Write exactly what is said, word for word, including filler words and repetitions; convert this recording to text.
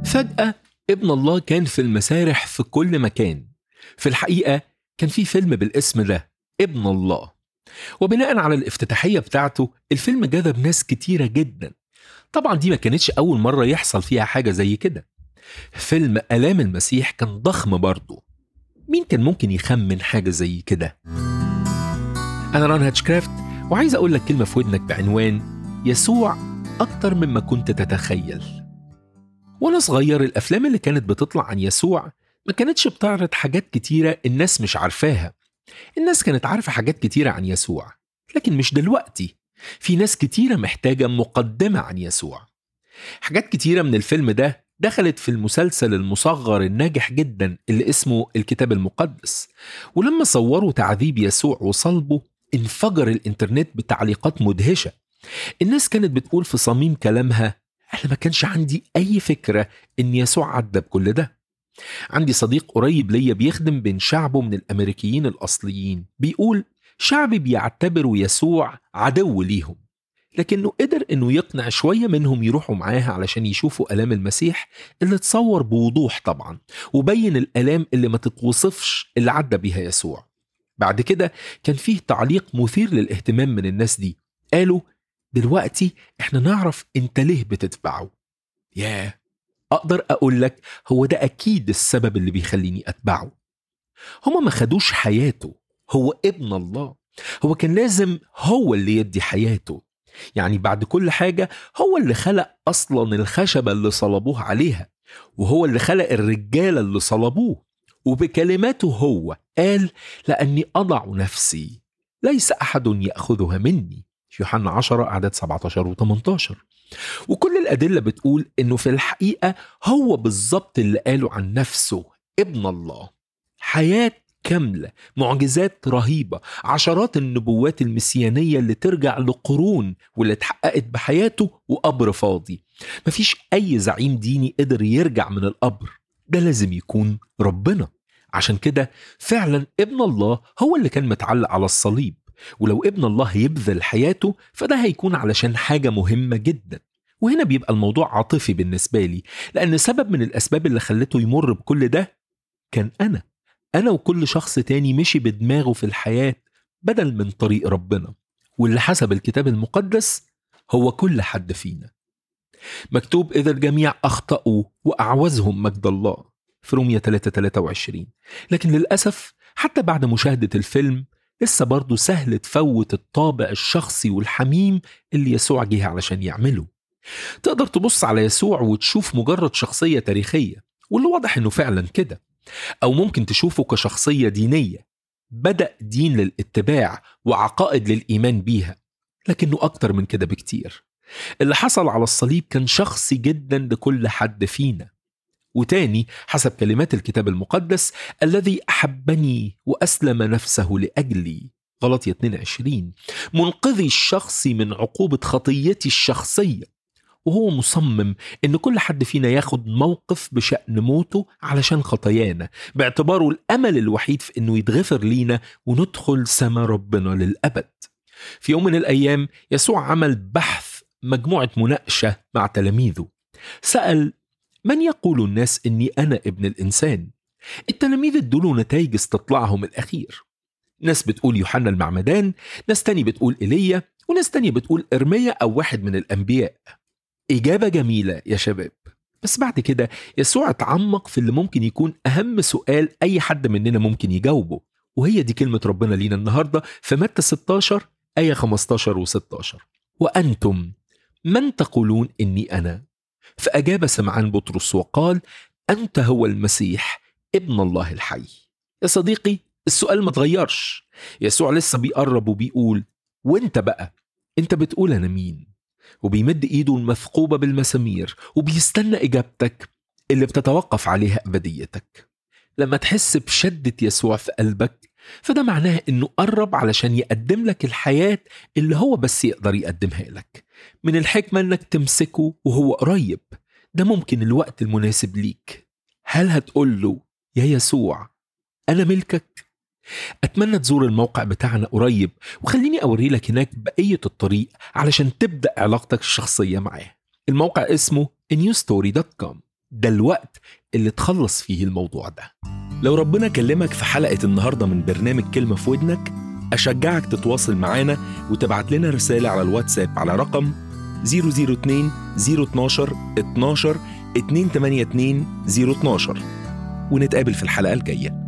فجأة ابن الله كان في المسارح في كل مكان. في الحقيقة كان في فيلم بالاسم ده، ابن الله، وبناء على الافتتاحية بتاعته الفيلم جذب ناس كتيرة جدا. طبعا دي ما كانتش أول مرة يحصل فيها حاجة زي كده. فيلم آلام المسيح كان ضخم برضه. مين كان ممكن يخمن حاجة زي كده؟ أنا ران هاتشكرافت، وعايز أقول لك كلمة في ودنك بعنوان يسوع أكتر مما كنت تتخيل. وأنا صغير الأفلام اللي كانت بتطلع عن يسوع ما كانتش بتعرض حاجات كتيرة الناس مش عارفاها. الناس كانت عارفة حاجات كتيرة عن يسوع، لكن مش دلوقتي. في ناس كتيرة محتاجة مقدمة عن يسوع. حاجات كتيرة من الفيلم ده دخلت في المسلسل المصغر الناجح جدا اللي اسمه الكتاب المقدس. ولما صوروا تعذيب يسوع وصلبه انفجر الانترنت بتعليقات مدهشة. الناس كانت بتقول في صميم كلامها: أنا ما كانش عندي أي فكرة إن يسوع عدى بكل ده. عندي صديق قريب ليا بيخدم بين شعبه من الأمريكيين الأصليين، بيقول شعبي بيعتبروا يسوع عدو ليهم، لكنه قدر إنه يقنع شوية منهم يروحوا معاها علشان يشوفوا آلام المسيح اللي تصور بوضوح طبعا، وبين الآلام اللي ما تتوصفش اللي عدى بيها يسوع. بعد كده كان فيه تعليق مثير للاهتمام من الناس دي، قالوا: دلوقتي احنا نعرف انت ليه بتتبعه. ياه، أقدر أقول لك هو ده أكيد السبب اللي بيخليني أتبعه. هما ما خدوش حياته، هو ابن الله، هو كان لازم هو اللي يدي حياته. يعني بعد كل حاجة هو اللي خلق أصلا الخشبة اللي صلبوه عليها، وهو اللي خلق الرجالة اللي صلبوه، وبكلماته هو قال: لأني أضع نفسي ليس أحد يأخذها مني، في يوحنا عشرة أعداد سبعة عشر و ثمانية عشر. وكل الأدلة بتقول إنه في الحقيقة هو بالظبط اللي قاله عن نفسه، ابن الله. حياة كاملة، معجزات رهيبة، عشرات النبوات المسيانية اللي ترجع لقرون واللي اتحققت بحياته، وقبر فاضي. مفيش أي زعيم ديني قدر يرجع من القبر، ده لازم يكون ربنا. عشان كده فعلا ابن الله هو اللي كان متعلق على الصليب، ولو ابن الله يبذل حياته فده هيكون علشان حاجة مهمة جدا. وهنا بيبقى الموضوع عاطفي بالنسبة لي، لأن سبب من الأسباب اللي خلته يمر بكل ده كان أنا أنا وكل شخص تاني مشي بدماغه في الحياة بدل من طريق ربنا، واللي حسب الكتاب المقدس هو كل حد فينا. مكتوب: إذا الجميع أخطأوا وأعوزهم مجد الله، في رومية ثلاثة ثلاثة وعشرين. لكن للأسف حتى بعد مشاهدة الفيلم لسه برضو سهل تفوت الطابع الشخصي والحميم اللي يسوع جه علشان يعمله. تقدر تبص على يسوع وتشوف مجرد شخصية تاريخية، واللي واضح انه فعلا كده، او ممكن تشوفه كشخصية دينية بدأ دين للاتباع وعقائد للإيمان بيها، لكنه أكتر من كده بكتير. اللي حصل على الصليب كان شخصي جدا لكل حد فينا. وتاني حسب كلمات الكتاب المقدس: الذي أحبني وأسلم نفسه لأجلي، غلطية اثنين وعشرين، منقذي الشخصي من عقوبة خطيتي الشخصية. وهو مصمم إن كل حد فينا ياخد موقف بشأن موته علشان خطايانا، باعتباره الأمل الوحيد في إنه يتغفر لينا وندخل سما ربنا للأبد. في يوم من الأيام يسوع عمل بحث، مجموعة مناقشة مع تلاميذه. سأل: من يقول الناس إني أنا ابن الإنسان؟ التلاميذ ادوا نتائج استطلاعهم الأخير. ناس بتقول يوحنا المعمدان، ناس تاني بتقول إيليا، وناس تانية بتقول إرميا أو واحد من الأنبياء. إجابة جميلة يا شباب، بس بعد كده يسوع اتعمق في اللي ممكن يكون أهم سؤال أي حد مننا ممكن يجاوبه، وهي دي كلمة ربنا لينا النهاردة في متى ستة عشر آية خمسة عشر و ستة عشر: وأنتم من تقولون إني أنا؟ فأجاب سمعان بطرس وقال: أنت هو المسيح ابن الله الحي. يا صديقي، السؤال ما تغيرش. يسوع لسه بيقرب وبيقول: وانت بقى، انت بتقول أنا مين؟ وبيمد إيده المثقوبة بالمسامير وبيستنى إجابتك اللي بتتوقف عليها أبديتك. لما تحس بشدة يسوع في قلبك فده معناه إنه قرب علشان يقدم لك الحياة اللي هو بس يقدر يقدمها لك. من الحكمة إنك تمسكه وهو قريب، ده ممكن الوقت المناسب ليك. هل هتقول له: يا يسوع أنا ملكك؟ أتمنى تزور الموقع بتاعنا قريب، وخليني أوري لك هناك بقية الطريق علشان تبدأ علاقتك الشخصية معاه. الموقع اسمه نيو ستوري دوت كوم، ده الوقت اللي تخلص فيه الموضوع ده. لو ربنا كلمك في حلقة النهاردة من برنامج كلمة في ودنك، أشجعك تتواصل معانا وتبعت لنا رسالة على الواتساب على رقم صفر صفر اتنين صفر اتناشر اتناشر اتنين تمانية اتنين صفر اتناشر، ونتقابل في الحلقة الجاية.